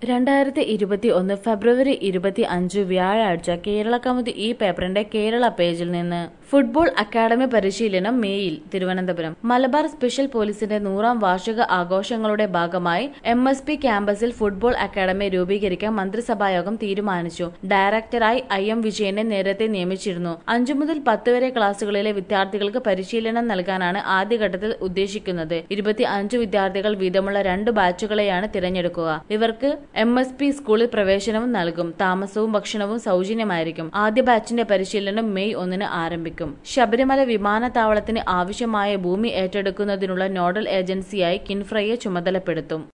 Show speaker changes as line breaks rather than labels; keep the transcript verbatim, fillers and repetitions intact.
രണ്ടായിരത്തി ഇരുപത്തി ഒന്ന് ഫെബ്രുവരി ഇരുപത്തി അഞ്ച് വ്യാഴാഴ്ച കേരള കൗമുദി ഈ പേപ്പറിന്റെ കേരള പേജിൽ നിന്ന് ഫുട്ബോൾ അക്കാദമി പരിശീലനം മേയിൽ തിരുവനന്തപുരം മലബാർ സ്പെഷ്യൽ പോലീസിന്റെ നൂറാം വാർഷിക ആഘോഷങ്ങളുടെ ഭാഗമായി എം എസ് പി ക്യാമ്പസിൽ ഫുട്ബോൾ അക്കാദമി രൂപീകരിക്കാൻ മന്ത്രിസഭായോഗം തീരുമാനിച്ചു. ഡയറക്ടറായി ഐ എം വിജയനെ നേരത്തെ നിയമിച്ചിരുന്നു. അഞ്ചു മുതൽ പത്ത് വരെ ക്ലാസുകളിലെ വിദ്യാർത്ഥികൾക്ക് പരിശീലനം നൽകാനാണ് ആദ്യഘട്ടത്തിൽ ഉദ്ദേശിക്കുന്നത്. ഇരുപത്തി അഞ്ച് വിദ്യാർത്ഥികൾ വീതമുള്ള രണ്ട് ബാച്ചുകളെയാണ് തിരഞ്ഞെടുക്കുക. ഇവർക്ക് എം എസ് പി സ്കൂളിൽ പ്രവേശനവും നൽകും. താമസവും ഭക്ഷണവും സൗജന്യമായിരിക്കും. ആദ്യ ബാച്ചിന്റെ പരിശീലനം മെയ് ഒന്നിന് ആരംഭിക്കും. ശബരിമല വിമാനത്താവളത്തിന് ആവശ്യമായ ഭൂമി ഏറ്റെടുക്കുന്നതിനുള്ള നോഡൽ ഏജൻസിയായി കിൻഫ്രയെ ചുമതലപ്പെടുത്തും.